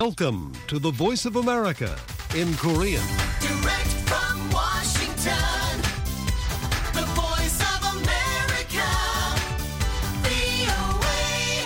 Welcome to the Voice of America in Korean. Direct from Washington, the Voice of America, VOA.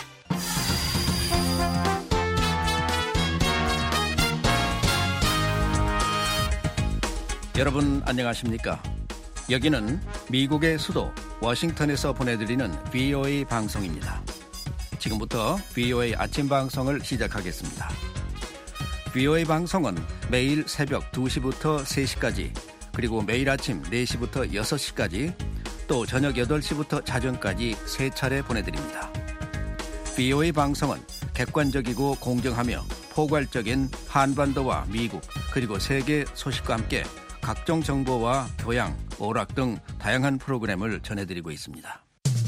여러분 안녕하십니까? 여기는 미국의 수도 워싱턴에서 보내드리는 VOA 방송입니다. 지금부터 VOA 아침 방송을 시작하겠습니다. VOA 방송은 매일 새벽 2시부터 3시까지, 그리고 매일 아침 4시부터 6시까지, 또 저녁 8시부터 자정까지 3차례 보내드립니다. VOA 방송은 객관적이고 공정하며 포괄적인 한반도와 미국, 그리고 세계 소식과 함께 각종 정보와 교양, 오락 등 다양한 프로그램을 전해드리고 있습니다.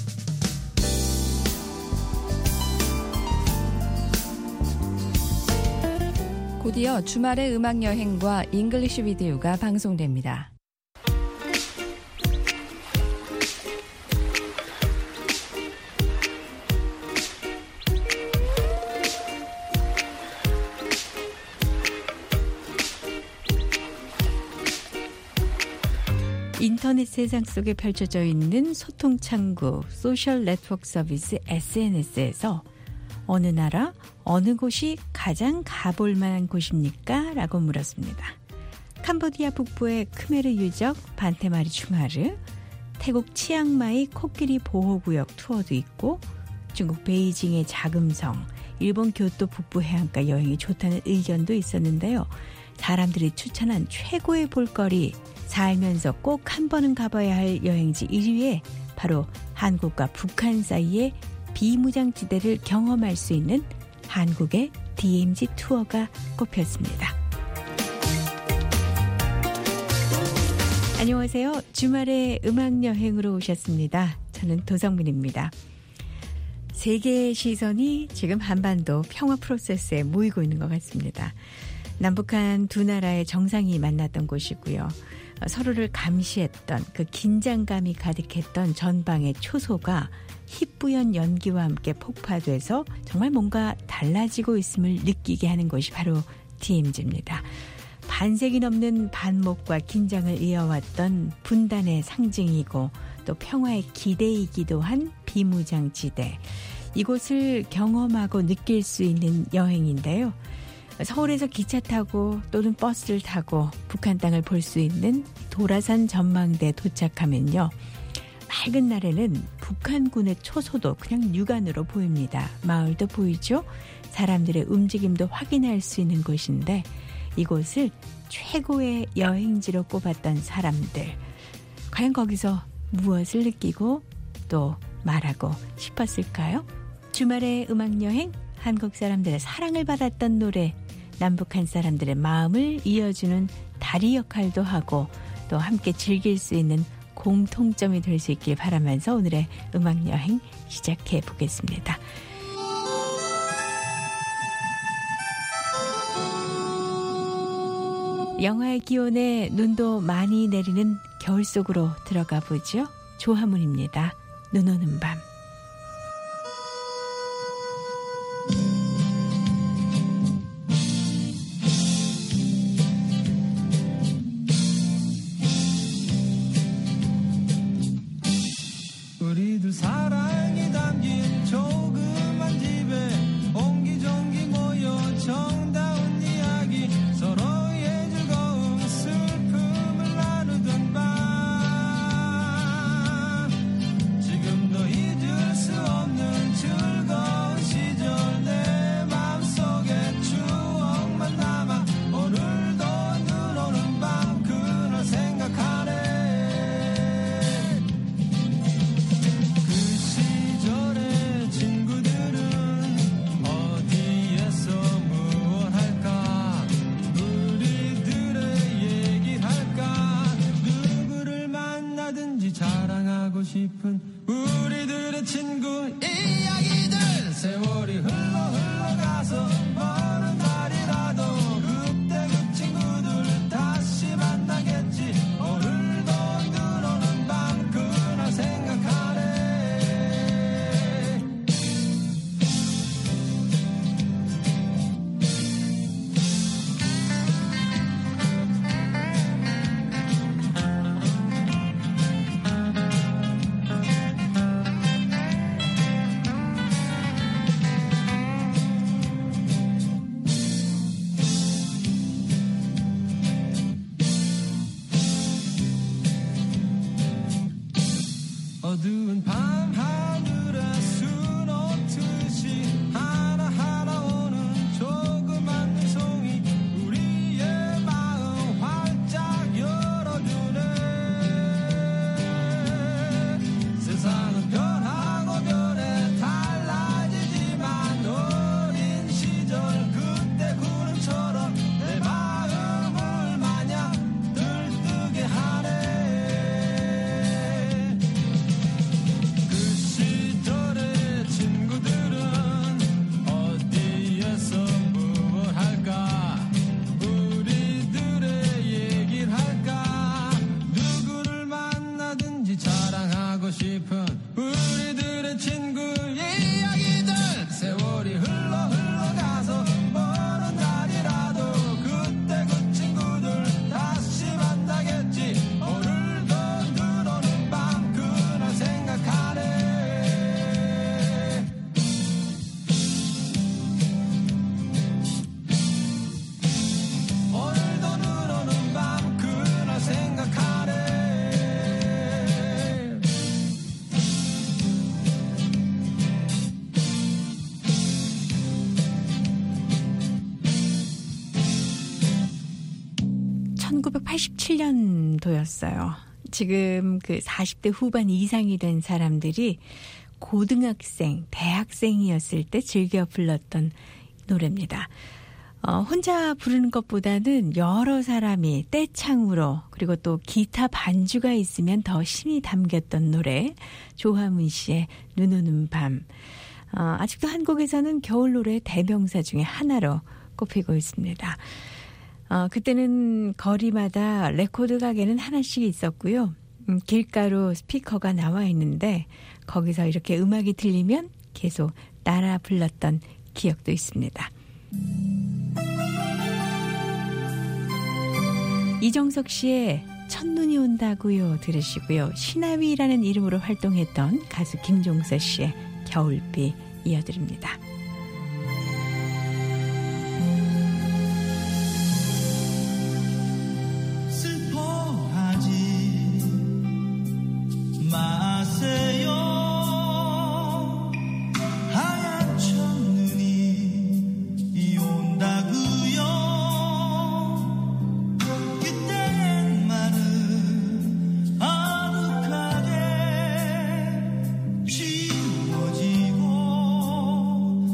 곧이어 주말의 음악여행과 잉글리시 비디오가 방송됩니다. 인터넷 세상 속에 펼쳐져 있는 소통 창구, 소셜 네트워크 서비스 SNS에서 어느 나라, 어느 곳이 가장 가볼 만한 곳입니까? 라고 물었습니다. 캄보디아 북부의 크메르 유적 반테마리 충하르, 태국 치앙마이 코끼리 보호구역 투어도 있고, 중국 베이징의 자금성, 일본 교토 북부 해안가 여행이 좋다는 의견도 있었는데요. 사람들이 추천한 최고의 볼거리, 살면서 꼭 한 번은 가봐야 할 여행지 1위에 바로 한국과 북한 사이의 비무장지대를 경험할 수 있는 한국의 DMZ 투어가 꼽혔습니다. 안녕하세요. 주말에 음악여행으로 오셨습니다. 저는 도성민입니다. 세계의 시선이 지금 한반도 평화 프로세스에 모이고 있는 것 같습니다. 남북한 두 나라의 정상이 만났던 곳이고요. 서로를 감시했던 그 긴장감이 가득했던 전방의 초소가 희뿌연 연기와 함께 폭파돼서 정말 뭔가 달라지고 있음을 느끼게 하는 곳이 바로 DMZ입니다. 반세기 넘는 반목과 긴장을 이어왔던 분단의 상징이고 또 평화의 기대이기도 한 비무장지대. 이곳을 경험하고 느낄 수 있는 여행인데요. 서울에서 기차 타고 또는 버스를 타고 북한 땅을 볼 수 있는 도라산 전망대에 도착하면요. 맑은 날에는 북한군의 초소도 그냥 육안으로 보입니다. 마을도 보이죠? 사람들의 움직임도 확인할 수 있는 곳인데 이곳을 최고의 여행지로 꼽았던 사람들. 과연 거기서 무엇을 느끼고 또 말하고 싶었을까요? 주말의 음악여행, 한국 사람들의 사랑을 받았던 노래, 남북한 사람들의 마음을 이어주는 다리 역할도 하고 또 함께 즐길 수 있는 공통점이 될 수 있길 바라면서 오늘의 음악여행 시작해 보겠습니다. 영하의 기온에 눈도 많이 내리는 겨울 속으로 들어가 보죠. 조화문입니다. 눈 오는 밤. 우리들 사랑이 담긴 조그만 집에 옹기종기 모여 정다운 이야기 서로의 즐거움 슬픔을 나누던 밤 지금도 잊을 1987년도였어요. 지금 그 40대 후반 이상이 된 사람들이 고등학생, 대학생이었을 때 즐겨 불렀던 노래입니다. 혼자 부르는 것보다는 여러 사람이 떼창으로 그리고 또 기타 반주가 있으면 더 힘이 담겼던 노래, 조화문 씨의 눈 오는 밤. 아직도 한국에서는 겨울 노래 대명사 중에 하나로 꼽히고 있습니다. 그때는 거리마다 레코드 가게는 하나씩 있었고요. 길가로 스피커가 나와 있는데 거기서 이렇게 음악이 들리면 계속 따라 불렀던 기억도 있습니다. 이정석 씨의 첫눈이 온다고요 들으시고요. 시나위라는 이름으로 활동했던 가수 김종서 씨의 겨울비 이어드립니다. 슬퍼하지 마세요. 하얀 첫눈이 온다고요. 그땐 말은 아득하게 지워지고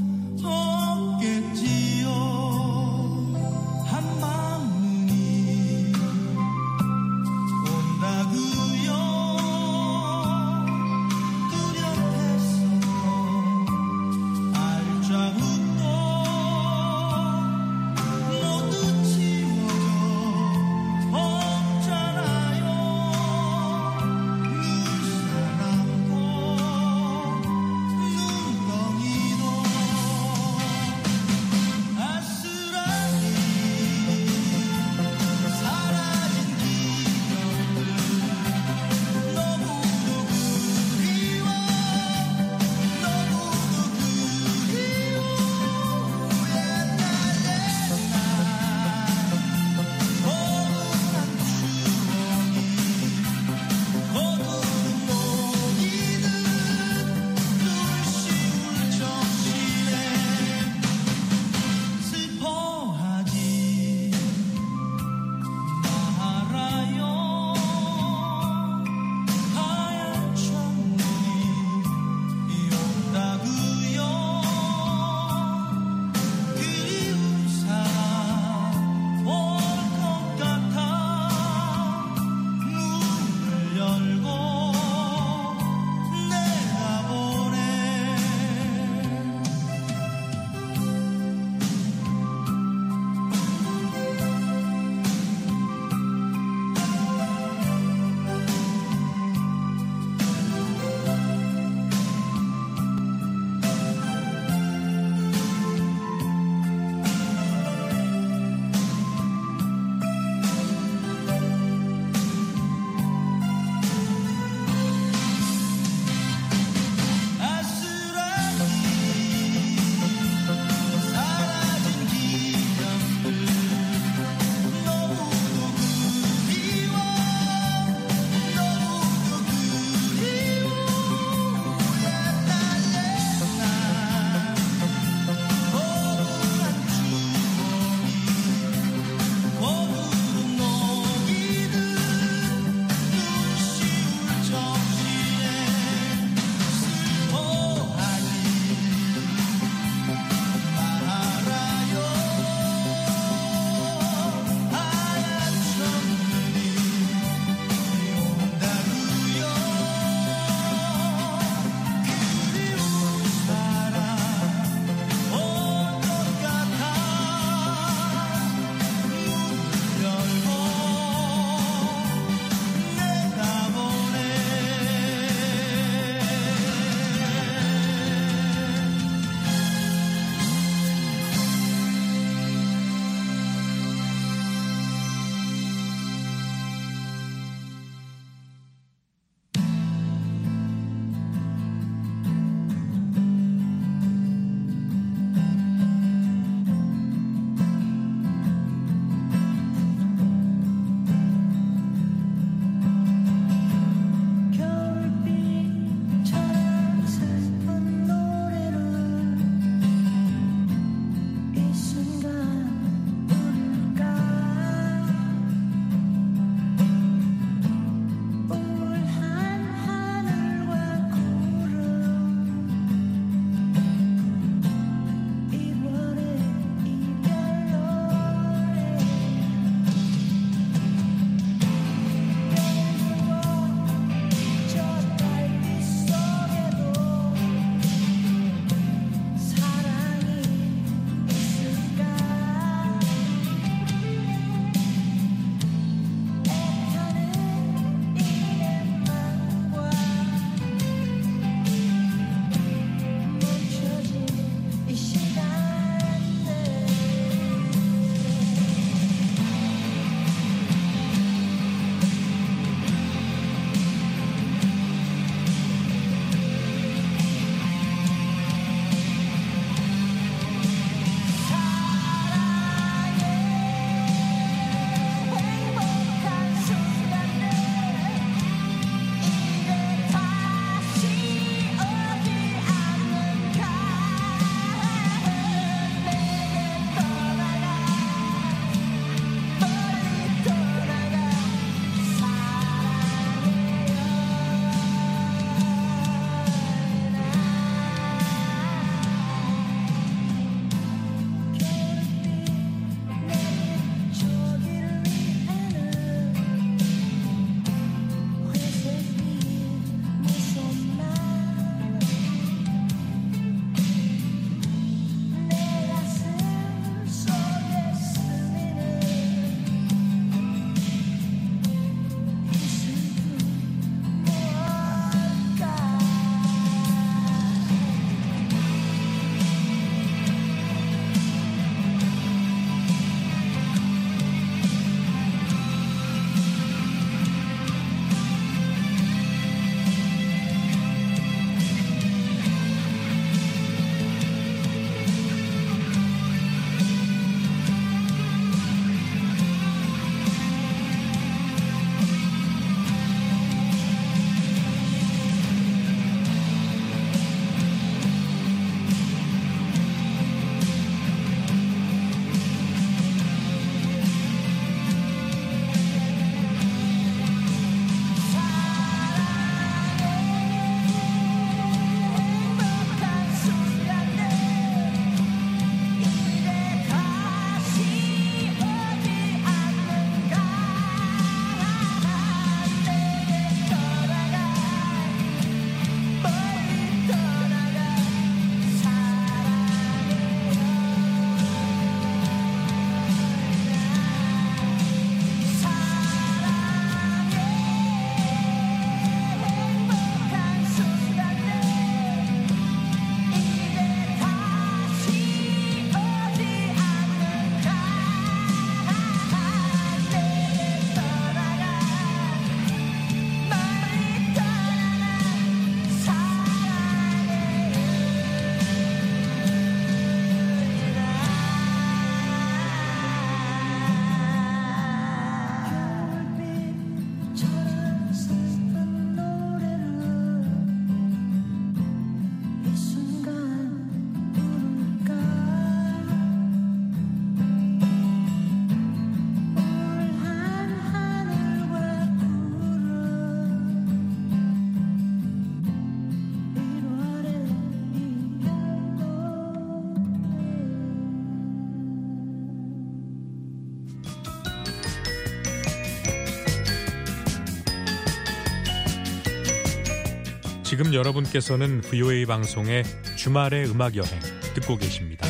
지금 여러분께서는 VOA 방송의 주말의 음악여행 듣고 계십니다.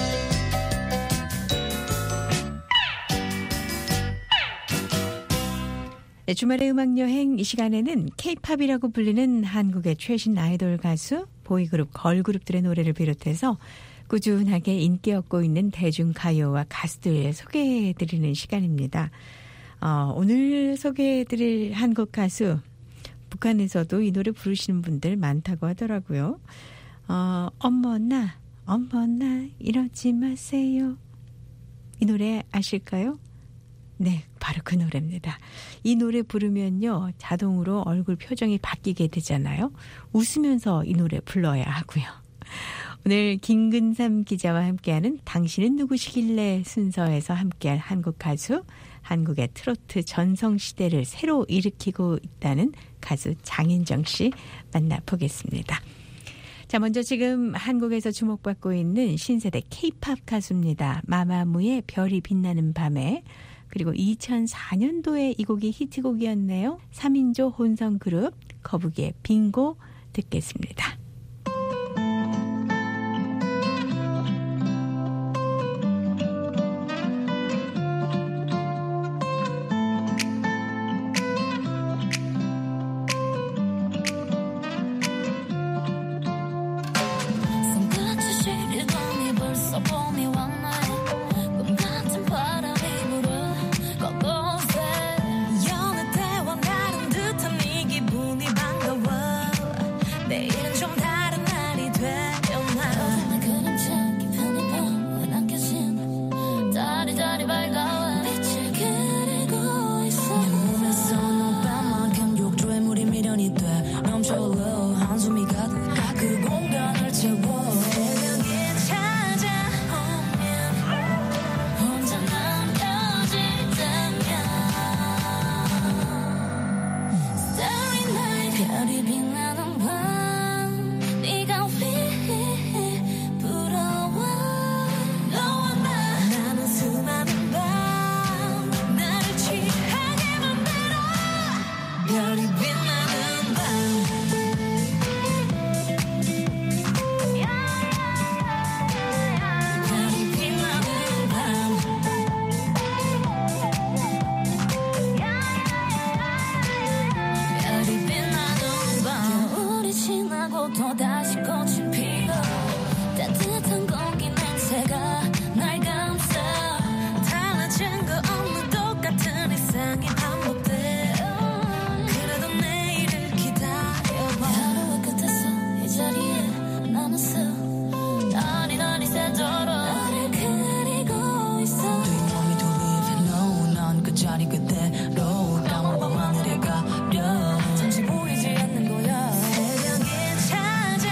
네, 주말의 음악여행 이 시간에는 K-팝이라고 불리는 한국의 최신 아이돌 가수, 보이그룹, 걸그룹들의 노래를 비롯해서 꾸준하게 인기 얻고 있는 대중가요와 가수들 소개해드리는 시간입니다. 오늘 소개해드릴 한국 가수, 북한에서도 이 노래 부르시는 분들 많다고 하더라고요. 어머나 이러지 마세요. 이 노래 아실까요? 네, 바로 그 노래입니다. 이 노래 부르면요, 자동으로 얼굴 표정이 바뀌게 되잖아요. 웃으면서 이 노래 불러야 하고요. 오늘 김근삼 기자와 함께하는 당신은 누구시길래 순서에서 함께할 한국 가수, 한국의 트로트 전성시대를 새로 일으키고 있다는 가수 장윤정 씨 만나보겠습니다. 자, 먼저 지금 한국에서 주목받고 있는 신세대 K-팝 가수입니다. 마마무의 별이 빛나는 밤에, 그리고 2004년도에 이 곡이 히트곡이었네요. 3인조 혼성 그룹 거북이의 빙고 듣겠습니다. 잠시 보이지 않는 거야. 새벽에 찾아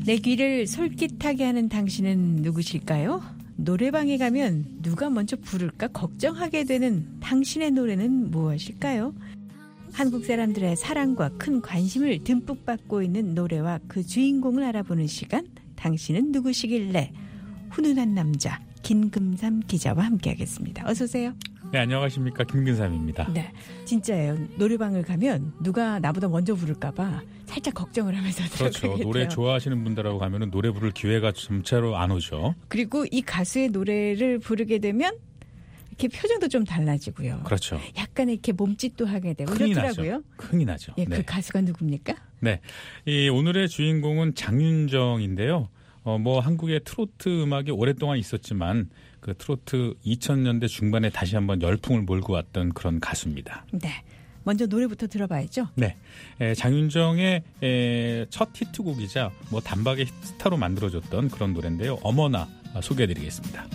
내 귀를 솔깃하게 하는 당신은 누구실까요? 노래방에 가면 누가 먼저 부를까 걱정하게 되는 당신의 노래는 무엇일까요? 한국 사람들의 사랑과 큰 관심을 듬뿍 받고 있는 노래와 그 주인공을 알아보는 시간, 당신은 누구시길래? 훈훈한 남자 김금삼 기자와 함께하겠습니다. 어서 오세요. 네, 안녕하십니까. 김근삼입니다. 네, 진짜예요. 노래방을 가면 누가 나보다 먼저 부를까 봐 살짝 걱정을 하면서 그렇죠. 들어가게 노래 돼요. 좋아하시는 분들하고 가면은 노래 부를 기회가 점차로 안 오죠. 그리고 이 가수의 노래를 부르게 되면 이렇게 표정도 좀 달라지고요. 그렇죠. 약간 이렇게 몸짓도 하게 되고 흥이 이렇더라고요. 나죠. 흥이 나죠. 예, 네. 그 가수가 누굽니까? 네. 이 오늘의 주인공은 장윤정인데요. 뭐 한국의 트로트 음악이 오랫동안 있었지만 그 트로트 2000년대 중반에 다시 한번 열풍을 몰고 왔던 그런 가수입니다. 네. 먼저 노래부터 들어봐야죠. 네. 장윤정의 첫 히트곡이자 뭐 단박의 스타로 만들어졌던 그런 노래인데요. 어머나 소개해드리겠습니다.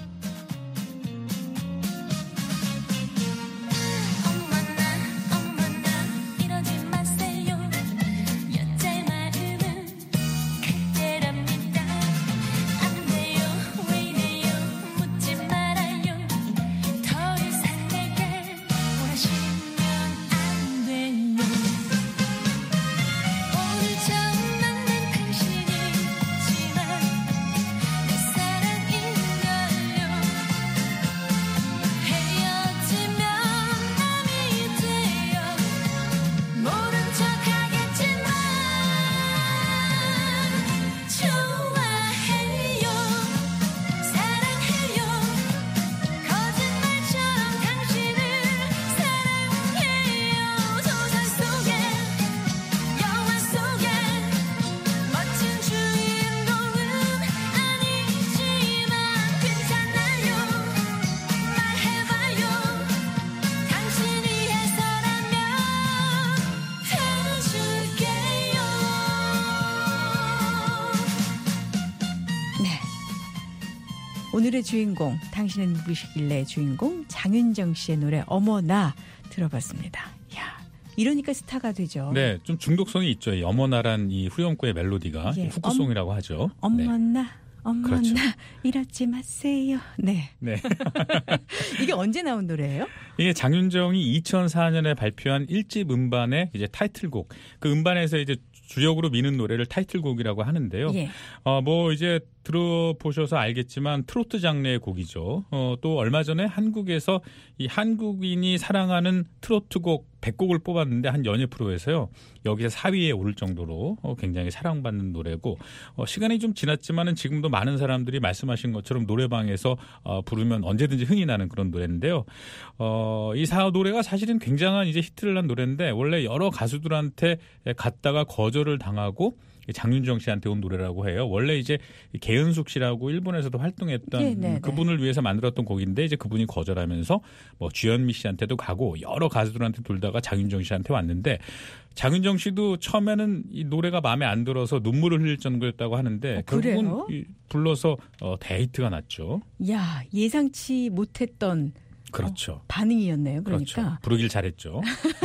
어머나 이러지 마세요. 여자의 마음은 그대랍니다. 안 돼요 왜 이래요 묻지 말아요. 더 이상 내게 원하시면 안 돼요. 오늘 처음 만난 당신이지만 내 사랑인걸요. 헤어지면 남이 돼요. 모른 척하겠지만 좋아해요. 사랑해요. 거짓말처럼 당신을 사랑해요. 소설 속에 영화 속에 멋진 주인공은 아니지만 괜찮아요. 말해봐요. 당신이 해서라면 들어줄게요. 네. 오늘의 주인공, 당신은 누구시길래 주인공 장윤정 씨의 노래 어머나 들어봤습니다. 야, 이러니까 스타가 되죠. 네, 좀 중독성이 있죠. 이 어머나란 이 후렴구의 멜로디가 예, 후크송이라고 하죠. 네. 어머나, 어머나, 그렇죠. 이러지 마세요. 네. 네. 이게 언제 나온 노래예요? 이게 장윤정이 2004년에 발표한 1집 음반의 이제 타이틀곡. 그 음반에서 이제 주역으로 미는 노래를 타이틀곡이라고 하는데요. 예. 뭐 이제 들어보셔서 알겠지만 트로트 장르의 곡이죠. 또 얼마 전에 한국에서 이 한국인이 사랑하는 트로트곡 100곡을 뽑았는데 한 연예 프로에서요. 여기서 4위에 오를 정도로 굉장히 사랑받는 노래고 시간이 좀 지났지만은 지금도 많은 사람들이 말씀하신 것처럼 노래방에서 부르면 언제든지 흥이 나는 그런 노래인데요. 이 노래가 사실은 굉장한 이제 히트를 난 노래인데 원래 여러 가수들한테 갔다가 거절을 당하고 장윤정 씨한테 온 노래라고 해요. 원래 이제 개은숙 씨라고 일본에서도 활동했던 네, 네, 그분을 위해서 만들었던 곡인데 이제 그분이 거절하면서 뭐 주현미 씨한테도 가고 여러 가수들한테 돌다가 장윤정 씨한테 왔는데 장윤정 씨도 처음에는 이 노래가 마음에 안 들어서 눈물을 흘릴 정도였다고 하는데 결국은 그래요? 불러서 대히트가 났죠. 야, 예상치 못했던 그렇죠. 반응이었네요. 그러니까. 그렇죠. 부르길 잘했죠.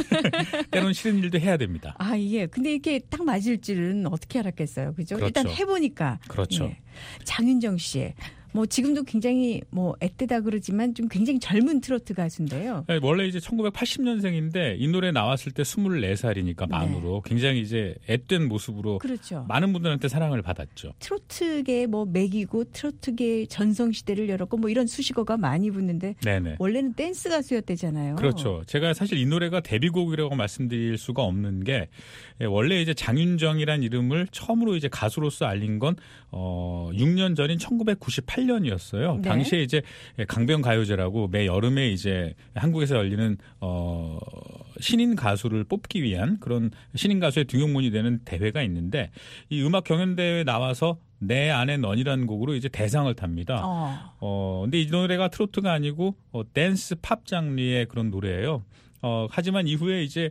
때론 싫은 일도 해야 됩니다. 아, 이게 근데 이렇게 딱 맞을 줄은 어떻게 알았겠어요. 그죠? 그렇죠. 일단 해보니까. 그렇죠. 예. 장윤정 씨. 뭐 지금도 굉장히 뭐 애때다 그러지만 좀 굉장히 젊은 트로트 가수인데요. 네, 원래 이제 1980년생인데 이 노래 나왔을 때 24살이니까 만으로 굉장히 이제 앳된 모습으로 그렇죠. 많은 분들한테 사랑을 받았죠. 트로트계 뭐 맥이고 트로트계 전성시대를 열었고 뭐 이런 수식어가 많이 붙는데 네네. 원래는 댄스 가수였대잖아요. 그렇죠. 제가 사실 이 노래가 데뷔곡이라고 말씀드릴 수가 없는 게 원래 이제 장윤정이란 이름을 처음으로 이제 가수로서 알린 건 6년 전인 1998년이었어요. 네. 당시에 이제 강변 가요제라고 매 여름에 이제 한국에서 열리는 신인 가수를 뽑기 위한 그런 신인 가수의 등용문이 되는 대회가 있는데 이 음악 경연대회에 나와서 내 안에 넌이라는 곡으로 이제 대상을 탑니다. 근데 이 노래가 트로트가 아니고 댄스 팝 장르의 그런 노래예요. 하지만 이후에 이제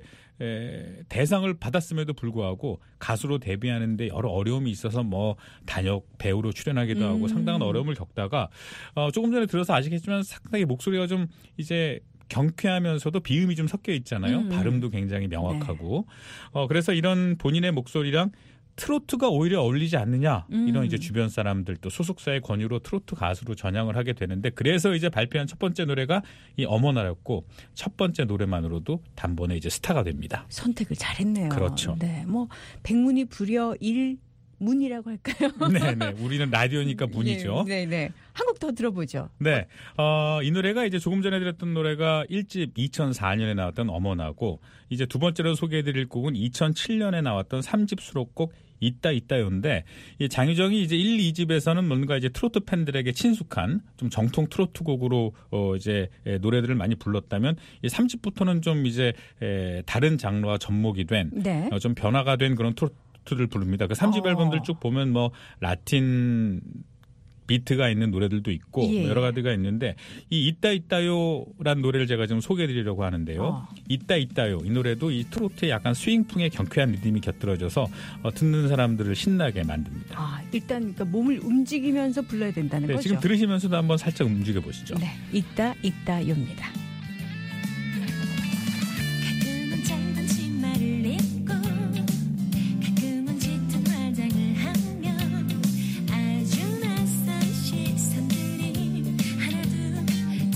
대상을 받았음에도 불구하고 가수로 데뷔하는데 여러 어려움이 있어서 뭐 단역 배우로 출연하기도 하고 상당한 어려움을 겪다가 조금 전에 들어서 아시겠지만 상당히 목소리가 좀 이제 경쾌하면서도 비음이 좀 섞여 있잖아요. 발음도 굉장히 명확하고. 그래서 이런 본인의 목소리랑 트로트가 오히려 어울리지 않느냐 이런 이제 주변 사람들 또 소속사의 권유로 트로트 가수로 전향을 하게 되는데 그래서 이제 발표한 첫 번째 노래가 이 어머나였고 첫 번째 노래만으로도 단번에 이제 스타가 됩니다. 선택을 잘했네요. 그렇죠. 네, 뭐 백문이 불여 일문이라고 할까요? 네네. 우리는 라디오니까 문이죠. 네네. 한 곡 더 들어보죠. 네. 이 노래가 이제 조금 전에 들었던 노래가 1집 2004년에 나왔던 어머나고 이제 두 번째로 소개해드릴 곡은 2007년에 나왔던 3집 수록곡 있다 있다요인데 이 장유정이 이제 1, 2집에서는 뭔가 이제 트로트 팬들에게 친숙한 좀 정통 트로트 곡으로 이제 노래들을 많이 불렀다면 이 3집부터는 좀 이제 다른 장르와 접목이 된 네. 좀 변화가 된 그런 트로트를 부릅니다. 그 3집 앨범들 쭉 보면 뭐 라틴 비트가 있는 노래들도 있고 예. 여러 가지가 있는데 이 있다 있다요란 노래를 제가 지금 소개해드리려고 하는데요. 있다 있다요 이 노래도 이 트로트의 약간 스윙풍의 경쾌한 리듬이 곁들여져서 듣는 사람들을 신나게 만듭니다. 아, 일단 그러니까 몸을 움직이면서 불러야 된다는 네, 거죠. 지금 들으시면서도 한번 살짝 움직여 보시죠. 네, 있다 있다요입니다. 가끔은 짧은 치마를 입고 가끔은 짙은 화장을 하며 아주 낯선 시선들이 하나둘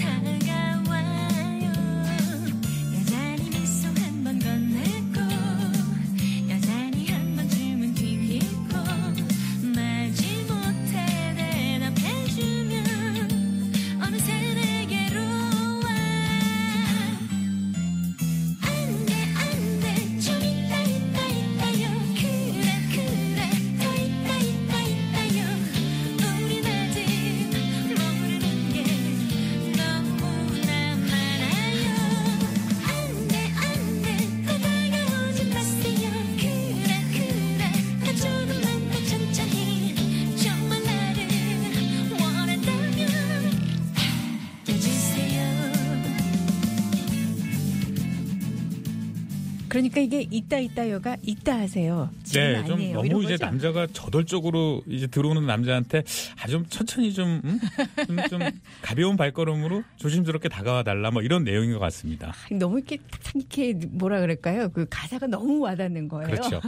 다가와요. 여전히 미소 한 번 건네고 여전히 한 번쯤은 튀기고 말지 못해 대답해주면 어느새 내게로 와. 안돼 좀 있다 있다요. 그래 더 있다 있다요. 우린 아직 모르는 게 너무나 많아요. 안돼 더 다가오지 마세요. 그래 더 조금만 더 천천히 정말 나를 원한다면 해주세요. 그러니까 이게 있다 있다요가 있다 하세요. 지금 네, 좀 아니에요. 너무 이런 이제 거죠? 남자가 저돌적으로 이제 들어오는 남자한테 좀 천천히 좀 가벼운 발걸음으로 조심스럽게 다가와 달라 뭐 이런 내용인 것 같습니다. 너무 이렇게 뭐라 그럴까요? 그 가사가 너무 와닿는 거예요. 그렇죠.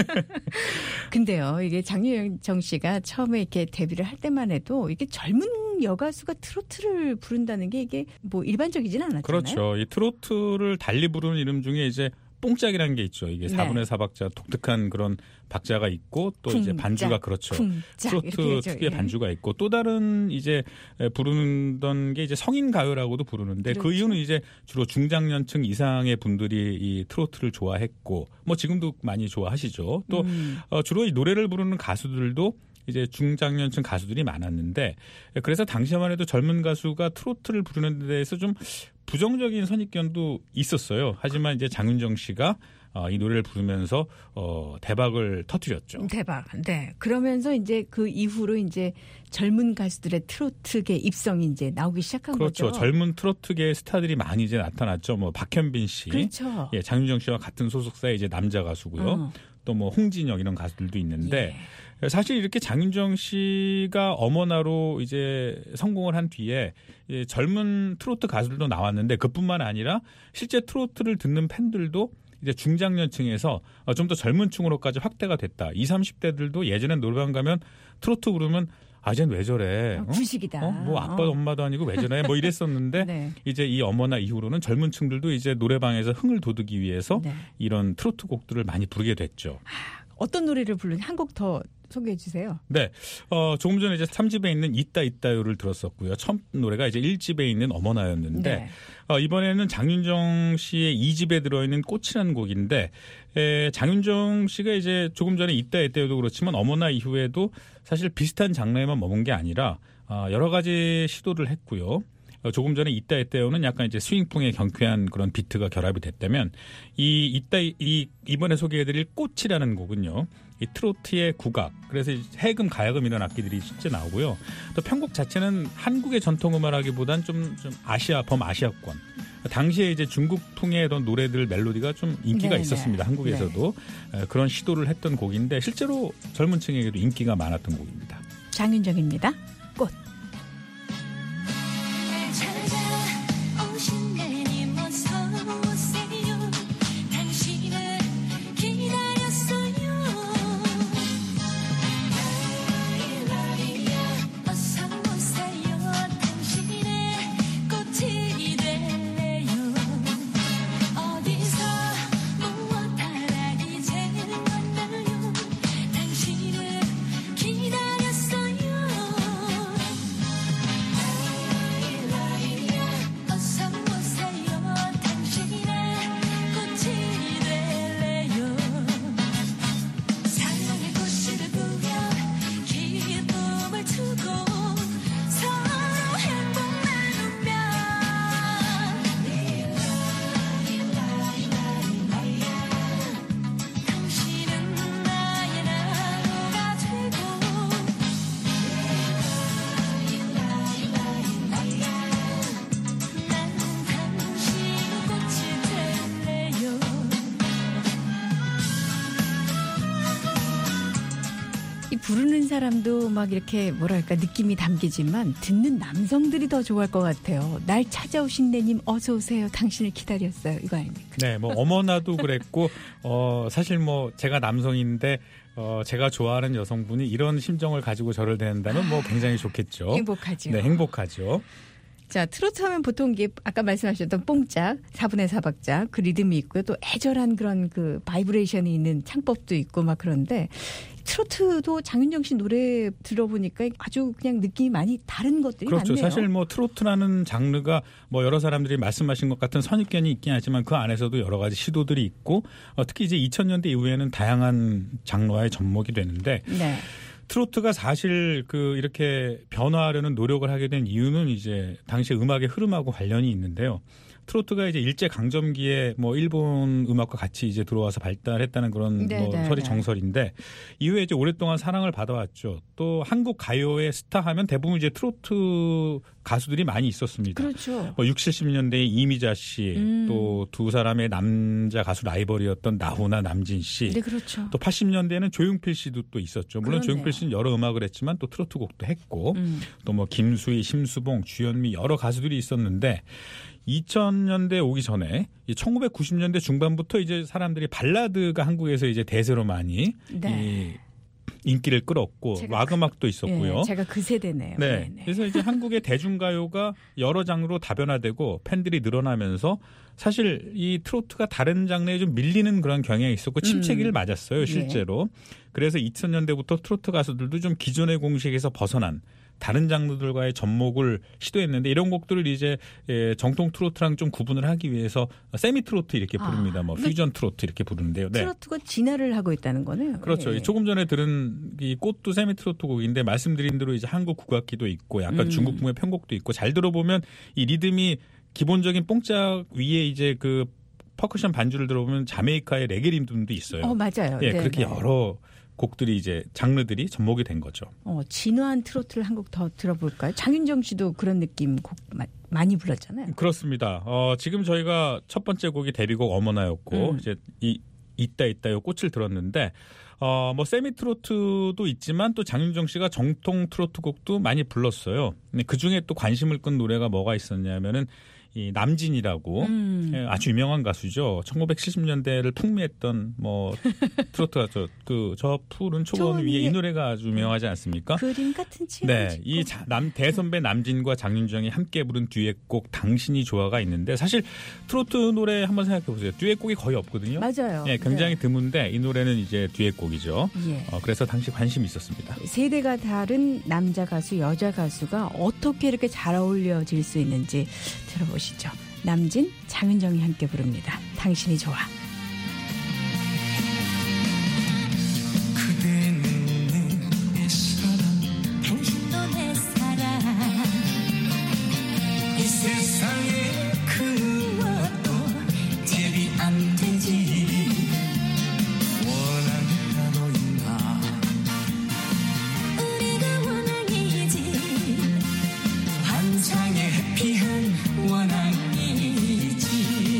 근데요, 이게 장유정 씨가 처음에 이렇게 데뷔를 할 때만 해도 이게 젊은 여가수가 트로트를 부른다는 게 이게 뭐 일반적이진 않았잖아요. 그렇죠. 이 트로트를 달리 부르는 이름 중에 이제 뽕짝이라는 게 있죠. 이게 네. 4분의 4박자 독특한 그런 박자가 있고 또 이제 쿵짝, 반주가 그렇죠. 쿵짝 이렇게 트로트 되죠. 특유의 예. 반주가 있고 또 다른 이제 부르던 게 이제 성인 가요라고도 부르는데 그 그렇죠. 이유는 이제 주로 중장년층 이상의 분들이 이 트로트를 좋아했고 뭐 지금도 많이 좋아하시죠. 또 주로 이 노래를 부르는 가수들도 이제 중장년층 가수들이 많았는데 그래서 당시만 해도 젊은 가수가 트로트를 부르는 데 대해서 좀 부정적인 선입견도 있었어요. 하지만 이제 장윤정 씨가 이 노래를 부르면서 대박을 터뜨렸죠. 대박. 네. 그러면서 이제 그 이후로 이제 젊은 가수들의 트로트계 입성이 이제 나오기 시작한 그렇죠. 거죠. 젊은 트로트계 스타들이 많이 이제 나타났죠. 뭐 박현빈 씨, 그렇죠. 예, 장윤정 씨와 같은 소속사의 이제 남자 가수고요. 또 뭐 홍진영 이런 가수들도 있는데 사실 이렇게 장윤정 씨가 어머나로 이제 성공을 한 뒤에 젊은 트로트 가수들도 나왔는데 그뿐만 아니라 실제 트로트를 듣는 팬들도 이제 중장년층에서 좀 더 젊은 층으로까지 확대가 됐다. 20, 30대들도 예전엔 노래방 가면 트로트 부르면 아, 쟤는 왜 저래? 구식이다. 뭐 아빠 엄마도 아니고 왜 저래? 뭐 이랬었는데 네. 이제 이 어머나 이후로는 젊은 층들도 이제 노래방에서 흥을 돋우기 위해서 네. 이런 트로트 곡들을 많이 부르게 됐죠. 어떤 노래를 부르는지 한 곡 더 소개해 주세요. 네. 조금 전에 이제 3집에 있는 있다 있다요를 들었었고요. 첫 노래가 이제 1집에 있는 어머나였는데 네. 이번에는 장윤정 씨의 2집에 들어있는 꽃이라는 곡인데 장윤정 씨가 이제 조금 전에 있다 있다요도 그렇지만 어머나 이후에도 사실 비슷한 장르에만 머문 게 아니라 여러 가지 시도를 했고요. 조금 전에 있다 있다요는 약간 이제 스윙풍의 경쾌한 그런 비트가 결합이 됐다면 이번에 소개해드릴 꽃이라는 곡은요. 이 트로트의 국악, 그래서 해금, 가야금 이런 악기들이 실제 나오고요. 또 편곡 자체는 한국의 전통음악이라기보단 좀 범아시아권. 당시에 이제 중국풍의 이런 노래들 멜로디가 좀 인기가 네네. 있었습니다. 한국에서도 그런 시도를 했던 곡인데 실제로 젊은 층에게도 인기가 많았던 곡입니다. 장윤정입니다. 꽃. 찾아오신 내님 어서 오세요. 당신을 기다렸어요. 부르는 사람도 막 이렇게 뭐랄까 느낌이 담기지만 듣는 남성들이 더 좋아할 것 같아요. 날 찾아오신 내님 어서 오세요. 당신을 기다렸어요. 이거 아닙니까? 네, 뭐 어머나도 그랬고 사실 뭐 제가 남성인데 제가 좋아하는 여성분이 이런 심정을 가지고 저를 대한다면 뭐 굉장히 좋겠죠. 행복하죠. 네, 행복하죠. 자, 트로트 하면 보통 이게 아까 말씀하셨던 뽕짝, 4분의 4박자 그 리듬이 있고요. 또 애절한 그런 그 바이브레이션이 있는 창법도 있고 막 그런데 트로트도 장윤정 씨 노래 들어보니까 아주 그냥 느낌이 많이 다른 것들이 그렇죠. 많네요. 사실 뭐 트로트라는 장르가 뭐 여러 사람들이 말씀하신 것 같은 선입견이 있긴 하지만 그 안에서도 여러 가지 시도들이 있고 특히 이제 2000년대 이후에는 다양한 장르와의 접목이 되는데 네. 트로트가 사실 이렇게 변화하려는 노력을 하게 된 이유는 이제 당시 음악의 흐름하고 관련이 있는데요. 트로트가 이제 일제 강점기에 뭐 일본 음악과 같이 이제 들어와서 발달했다는 그런 뭐 설이 정설인데 이후에 이제 오랫동안 사랑을 받아왔죠. 또 한국 가요의 스타 하면 대부분 이제 트로트 가수들이 많이 있었습니다. 그렇죠. 뭐 60, 70년대에 이미자 씨, 또 두 사람의 남자 가수 라이벌이었던 나훈아, 남진 씨. 네, 그렇죠. 또 80년대에는 조용필 씨도 또 있었죠. 물론 그러네요. 조용필 씨는 여러 음악을 했지만 또 트로트곡도 했고 또 뭐 김수희, 심수봉, 주현미 여러 가수들이 있었는데 2000년대 오기 전에 1990년대 중반부터 이제 사람들이 발라드가 한국에서 이제 대세로 많이 네. 인기를 끌었고 락 음악도 있었고요. 예, 제가 그 세대네요. 네. 네네. 그래서 이제 한국의 대중가요가 여러 장르로 다변화되고 팬들이 늘어나면서 사실 이 트로트가 다른 장르에 좀 밀리는 그런 경향이 있었고 침체기를 맞았어요, 실제로. 그래서 2000년대부터 트로트 가수들도 좀 기존의 공식에서 벗어난 다른 장르들과의 접목을 시도했는데 이런 곡들을 이제 정통 트로트랑 좀 구분을 하기 위해서 세미 트로트 이렇게 부릅니다. 뭐 퓨전 트로트 이렇게 부르는데요. 네. 트로트가 진화를 하고 있다는 거네요. 그렇죠. 예. 조금 전에 들은 이 꽃도 세미 트로트 곡인데 말씀드린 대로 이제 한국 국악기도 있고 약간 중국풍의 편곡도 있고 잘 들어보면 이 리듬이 기본적인 뽕짝 위에 이제 그 퍼커션 반주를 들어보면 자메이카의 레게 리듬도 있어요. 맞아요. 예, 네, 그렇게 네. 여러 곡들이 이제 장르들이 접목이 된 거죠. 진화한 트로트를 한 곡 더 들어볼까요? 장윤정 씨도 그런 느낌 곡 많이 불렀잖아요. 그렇습니다. 지금 저희가 첫 번째 곡이 데뷔곡 어머나였고 이제 있다요 꽃을 들었는데 뭐 세미 트로트도 있지만 또 장윤정 씨가 정통 트로트 곡도 많이 불렀어요. 근데 그 중에 또 관심을 끈 노래가 뭐가 있었냐면은 이 남진이라고 아주 유명한 가수죠. 1970년대를 풍미했던 뭐 트로트 가수 저 푸른 초원 위에 이 노래가 아주 유명하지 않습니까? 그림 같은 친구. 네, 이 대선배 남진과 장윤정이 함께 부른 듀엣곡 당신이 좋아가 있는데 사실 트로트 노래 한번 생각해 보세요. 듀엣곡이 거의 없거든요. 맞아요. 네, 굉장히 드문데 이 노래는 이제 듀엣곡이죠. 예. 그래서 당시 관심이 있었습니다. 세대가 다른 남자 가수, 여자 가수가 어떻게 이렇게 잘 어울려질 수 있는지 들어보시죠. 남진, 장윤정이 함께 부릅니다. 당신이 좋아. 그대는 내 사랑 당신도 내 사랑 이 세상에 그 누구와도 대비 안 되지 원한이라도 있나 우리가 원앙이지 환상의 해피한 원앙이지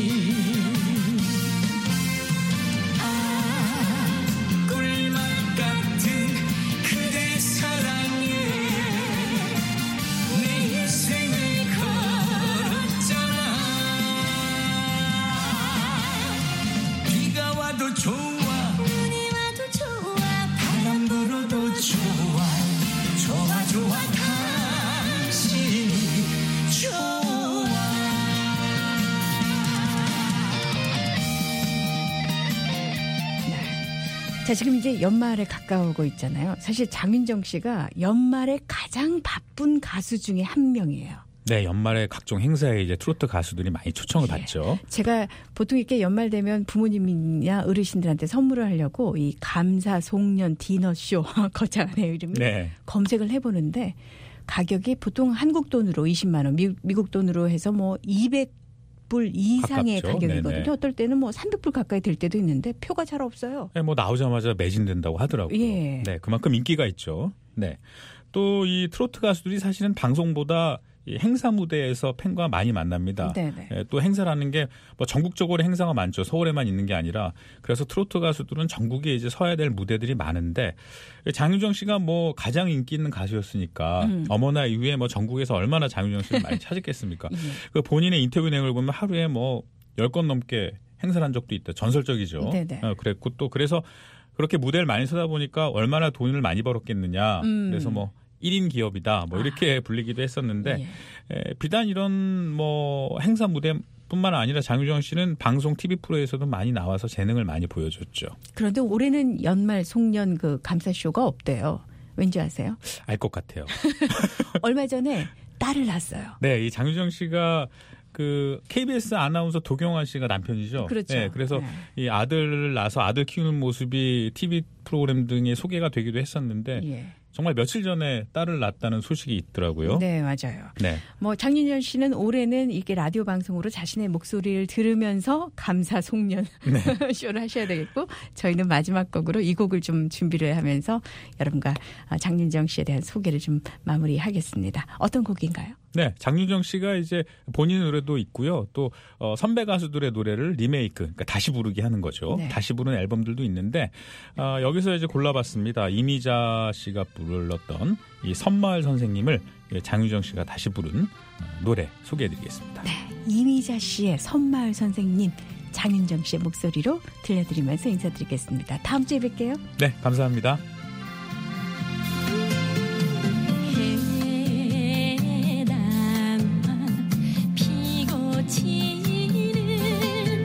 꿀맛 같은 그대 사랑에 내 인생을 걸었잖아 비가 와도 좋아 눈이 와도 좋아 바람 불어도 좋아 좋아 좋아 당신이 좋아 자, 지금 이제 연말에 가까우고 있잖아요. 사실 장윤정 씨가 연말에 가장 바쁜 가수 중에 한 명이에요. 네, 연말에 각종 행사에 이제 트로트 가수들이 많이 초청을 받죠. 제가 보통 이렇게 연말 되면 부모님이나 어르신들한테 선물을 하려고 이 감사 송년 디너쇼 거창하네요 이름이. 네. 검색을 해보는데 가격이 보통 한국 돈으로 20만 원, 미국 돈으로 해서 뭐 200불 이상의 가깝죠. 가격이거든요. 네네. 어떨 때는 뭐 300불 가까이 될 때도 있는데 표가 잘 없어요. 네, 뭐 나오자마자 매진된다고 하더라고요. 예. 네, 그만큼 인기가 있죠. 네. 또 이 트로트 가수들이 사실은 방송보다 이 행사 무대에서 팬과 많이 만납니다. 네네. 예, 또 행사라는 게 뭐 전국적으로 행사가 많죠. 서울에만 있는 게 아니라 그래서 트로트 가수들은 전국에 이제 서야 될 무대들이 많은데 장윤정 씨가 뭐 가장 인기 있는 가수였으니까 어머나 이후에 뭐 전국에서 얼마나 장윤정 씨를 많이 찾았겠습니까? 그 본인의 인터뷰 내용을 보면 하루에 뭐 10건 넘게 행사를 한 적도 있다. 전설적이죠. 네네. 그랬고 또 그래서 그렇게 무대를 많이 서다 보니까 얼마나 돈을 많이 벌었겠느냐. 그래서 뭐 1인 기업이다. 뭐 이렇게 불리기도 했었는데 비단 이런 뭐 행사 무대뿐만 아니라 장윤정 씨는 방송 TV 프로에서도 많이 나와서 재능을 많이 보여줬죠. 그런데 올해는 연말 송년 그 감사쇼가 없대요. 왠지 아세요? 알 것 같아요. 얼마 전에 딸을 낳았어요. 네, 이 장윤정 씨가 그 KBS 아나운서 도경환 씨가 남편이죠. 그렇죠. 네, 그래서 네. 이 아들을 낳아서 아들 키우는 모습이 TV 프로그램 등에 소개가 되기도 했었는데 예. 정말 며칠 전에 딸을 낳았다는 소식이 있더라고요. 네, 맞아요. 네. 뭐 장윤정 씨는 올해는 이렇게 라디오 방송으로 자신의 목소리를 들으면서 감사 송년 쇼를 하셔야 되겠고 저희는 마지막 곡으로 이 곡을 좀 준비를 하면서 여러분과 장윤정 씨에 대한 소개를 좀 마무리하겠습니다. 어떤 곡인가요? 네, 장윤정 씨가 이제 본인 노래도 있고요. 또 선배 가수들의 노래를 리메이크, 그러니까 다시 부르기 하는 거죠. 네. 다시 부르는 앨범들도 있는데 여기서 이제 골라봤습니다. 이미자 씨가 불렀던 이 섬마을 선생님을 장윤정 씨가 다시 부른 노래 소개해드리겠습니다. 네, 이미자 씨의 섬마을 선생님, 장윤정 씨의 목소리로 들려드리면서 인사드리겠습니다. 다음 주에 뵐게요. 네, 감사합니다. 해당만 피고 치는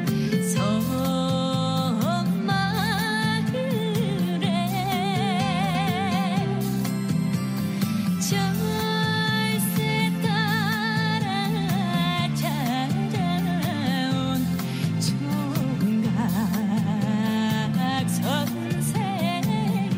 섬마을에 절세 따라 찾아온 총각 선생님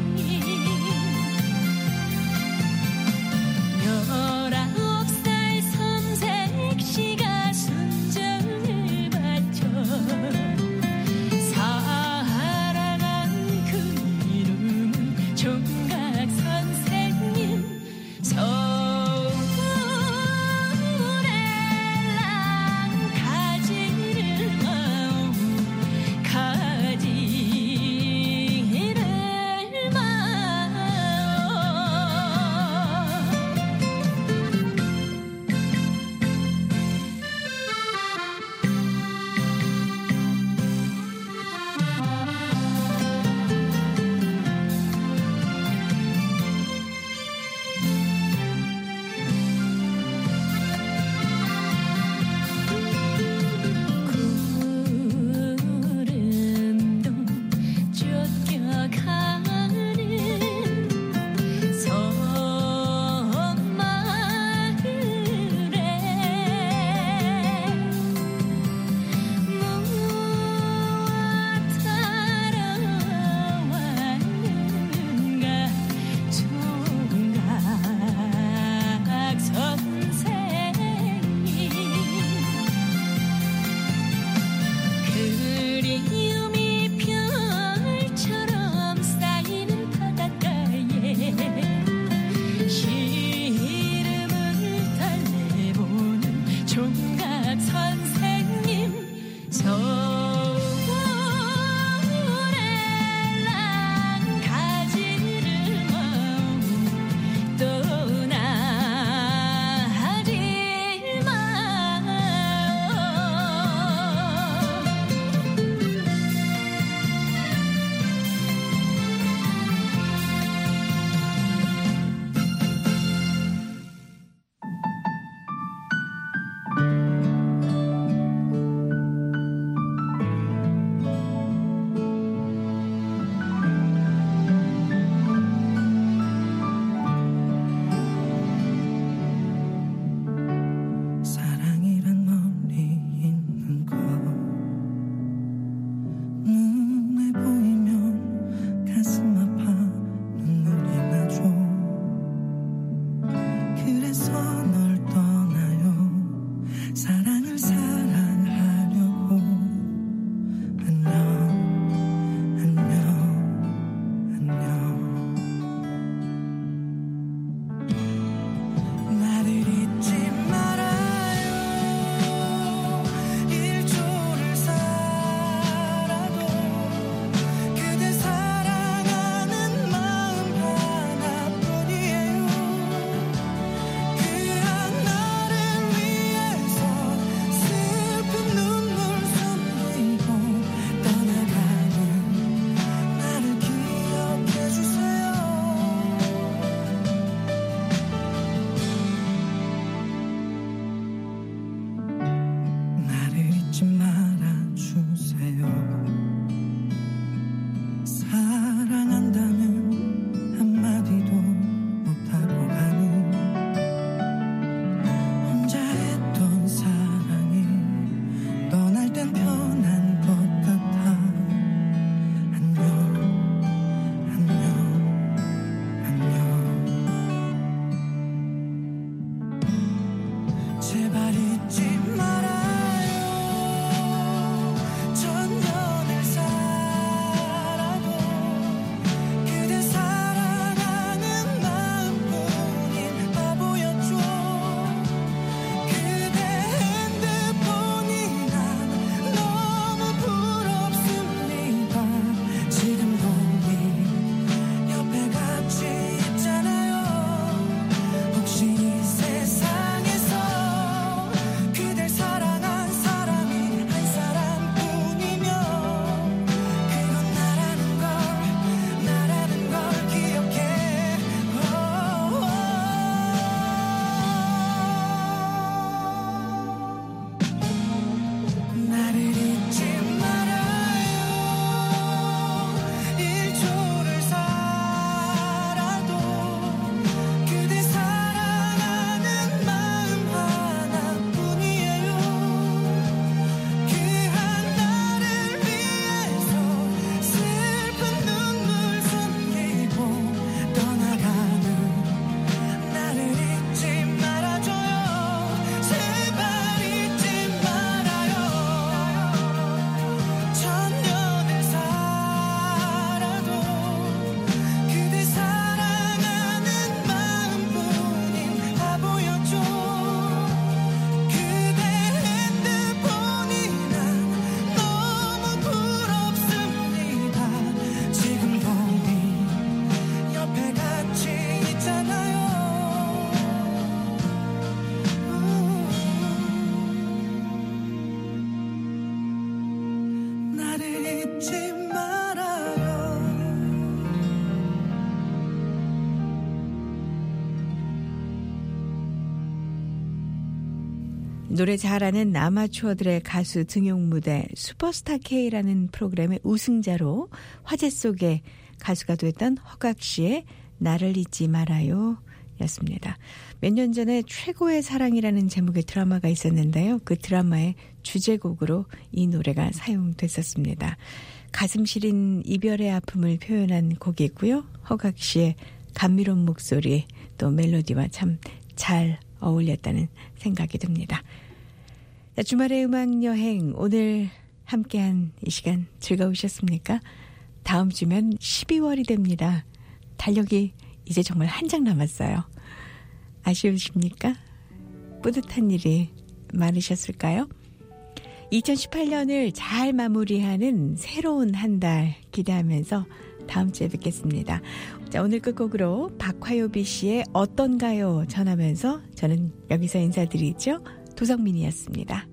노래 잘하는 아마추어들의 가수 등용 무대 슈퍼스타 K라는 프로그램의 우승자로 화제 속에 가수가 됐던 허각 씨의 나를 잊지 말아요 였습니다. 몇 년 전에 최고의 사랑이라는 제목의 드라마가 있었는데요. 그 드라마의 주제곡으로 이 노래가 사용됐었습니다. 가슴 시린 이별의 아픔을 표현한 곡이고요. 허각 씨의 감미로운 목소리 또 멜로디와 참 잘 어울렸다는 생각이 듭니다. 자, 주말의 음악여행 오늘 함께한 이 시간 즐거우셨습니까? 다음 주면 12월이 됩니다. 달력이 이제 정말 한 장 남았어요. 아쉬우십니까? 뿌듯한 일이 많으셨을까요? 2018년을 잘 마무리하는 새로운 한 달 기대하면서 다음 주에 뵙겠습니다. 자, 오늘 끝곡으로 박화요비 씨의 어떤가요 전하면서 저는 여기서 인사드리죠. 도성민이었습니다.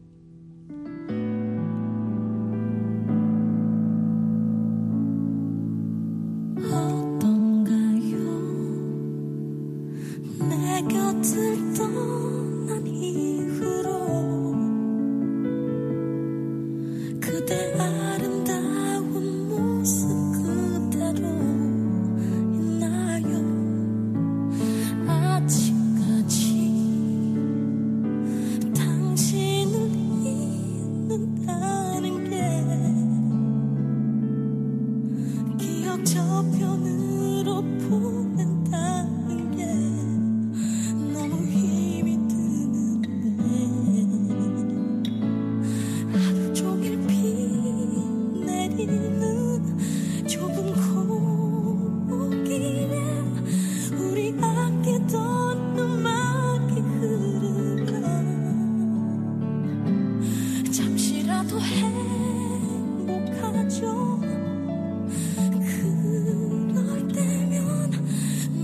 어떤가요 내 곁을 떠난 이후로 그대 아름다운 모습 그대로 있나요 아직까지 당신을 잊는다는 게 기억 저편으로 보낸다는 게 너무 힘이 드는데 하루 종일 비 내리는 좁은 골목길에 우리 아끼던 음악이 흐르면 잠시라도 행복하죠. 그럴 때면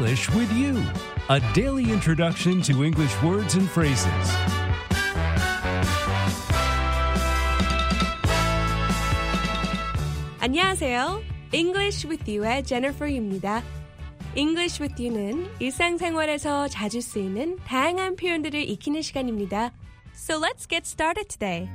English with You, a daily introduction to English words and phrases. 안녕하세요. English with You의 Jennifer입니다. English with You는 일상생활에서 자주 쓰이는 다양한 표현들을 익히는 시간입니다. So let's get started today.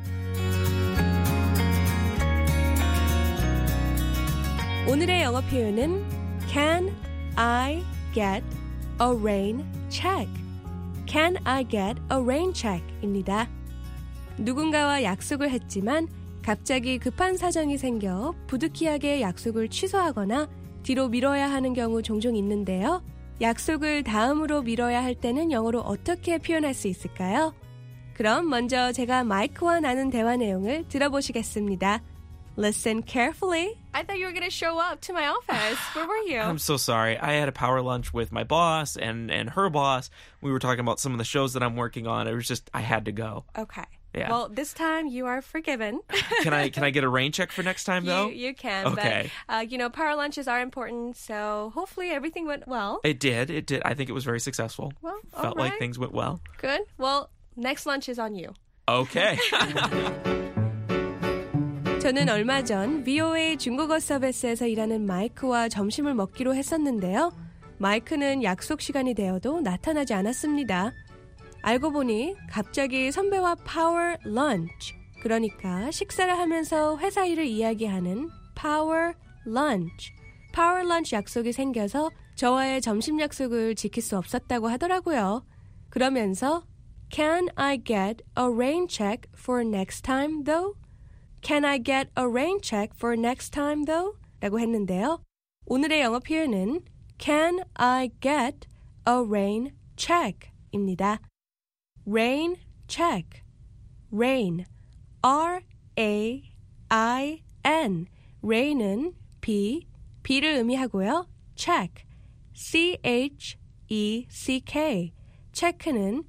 오늘의 영어 표현은 Can I get a rain check? Can I get a rain check? 입니다. 누군가와 약속을 했지만 갑자기 급한 사정이 생겨 부득이하게 약속을 취소하거나 뒤로 미뤄야 하는 경우 종종 있는데요. 약속을 다음으로 미뤄야 할 때는 영어로 어떻게 표현할 수 있을까요? 그럼 먼저 제가 마이크와 나눈 대화 내용을 들어보시겠습니다. Listen carefully. I thought you were going to show up to my office. Where were you? I'm so sorry. I had a power lunch with my boss and her boss. We were talking about some of the shows that I'm working on. It was just, I had to go. Okay. Yeah. Well, this time you are forgiven. Can I get a rain check for next time, though? You can. Okay. But, power lunches are important, so hopefully everything went well. It did. I think it was very successful. Well, Felt all like right. things went well. Good. Well, next lunch is on you. Okay. 저는 얼마 전 VOA 중국어 서비스에서 일하는 마이크와 점심을 먹기로 했었는데요. 마이크는 약속 시간이 되어도 나타나지 않았습니다. 알고 보니 갑자기 선배와 파워 런치, 그러니까 식사를 하면서 회사 일을 이야기하는 파워 런치 약속이 생겨서 저와의 점심 약속을 지킬 수 없었다고 하더라고요. 그러면서 Can I get a rain check for next time though? Can I get a rain check for next time though? 라고 했는데요. 오늘의 영어 표현은 Can I get a rain check? 입니다. Rain check. Rain. R-A-I-N. Rain은 비를 의미하고요. Check. C-H-E-C-K. check는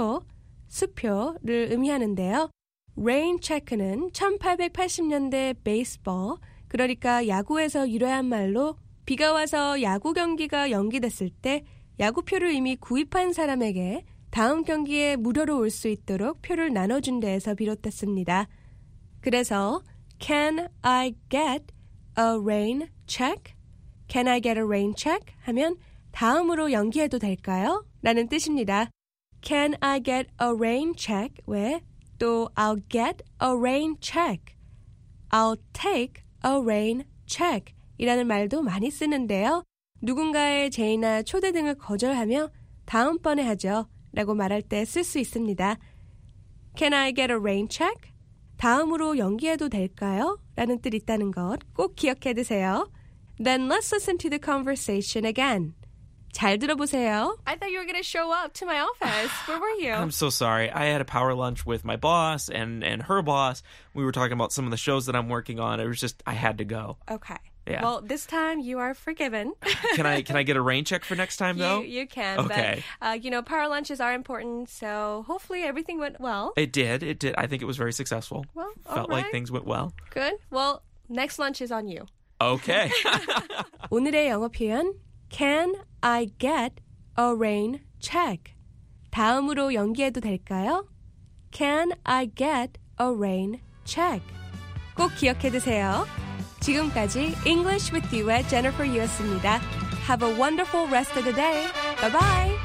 수표를 의미하는데요. Rain check는 1880년대 베이스볼, 그러니까 야구에서 유래한 말로 비가 와서 야구 경기가 연기됐을 때 야구표를 이미 구입한 사람에게 다음 경기에 무료로 올 수 있도록 표를 나눠준 데에서 비롯됐습니다. 그래서 Can I get a rain check? Can I get a rain check? 하면 다음으로 연기해도 될까요? 라는 뜻입니다. Can I get a rain check? 왜? 또 I'll get a rain check. I'll take a rain check 이라는 말도 많이 쓰는데요. 누군가의 제의나 초대 등을 거절하며 다음번에 하죠 라고 말할 때 쓸 수 있습니다. Can I get a rain check? 다음으로 연기해도 될까요? 라는 뜻이 있다는 것 꼭 기억해 두세요. Then let's listen to the conversation again. 잘 들어보세요. I thought you were going to show up to my office. Where were you? I'm so sorry. I had a power lunch with my boss and her boss. We were talking about some of the shows that I'm working on. It was just, I had to go. Okay. Yeah. Well, this time you are forgiven. Can I get a rain check for next time, though? You can. Okay. But, power lunches are important, so hopefully everything went well. It did. I think it was very successful. Well, Felt all like right. things went well. Good. Well, next lunch is on you. Okay. 오늘의 영어 표현 Can I get a rain check? 다음으로 연기해도 될까요? Can I get a rain check? 꼭 기억해 두세요. 지금까지 English with You의 Jennifer Yu였습니다. Have a wonderful rest of the day. Bye bye.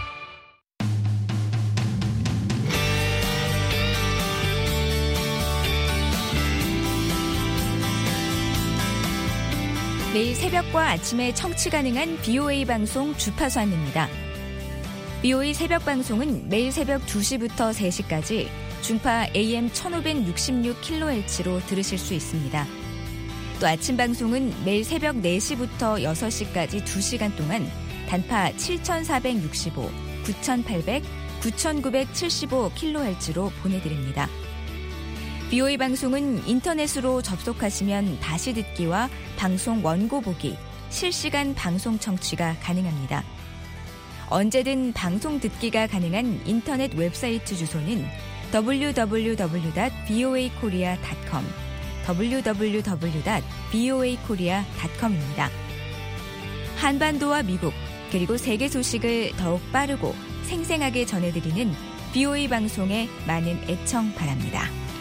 매일 새벽과 아침에 청취 가능한 BOA 방송 주파수 안내입니다. BOA 새벽 방송은 매일 새벽 2시부터 3시까지 중파 AM 1566kHz로 들으실 수 있습니다. 또 아침 방송은 매일 새벽 4시부터 6시까지 2시간 동안 단파 7465, 9800, 9975kHz로 보내드립니다. BOA 방송은 인터넷으로 접속하시면 다시 듣기와 방송 원고 보기, 실시간 방송 청취가 가능합니다. 언제든 방송 듣기가 가능한 인터넷 웹사이트 주소는 www.voakorea.com, www.voakorea.com입니다. 한반도와 미국, 그리고 세계 소식을 더욱 빠르고 생생하게 전해드리는 BOA 방송에 많은 애청 바랍니다.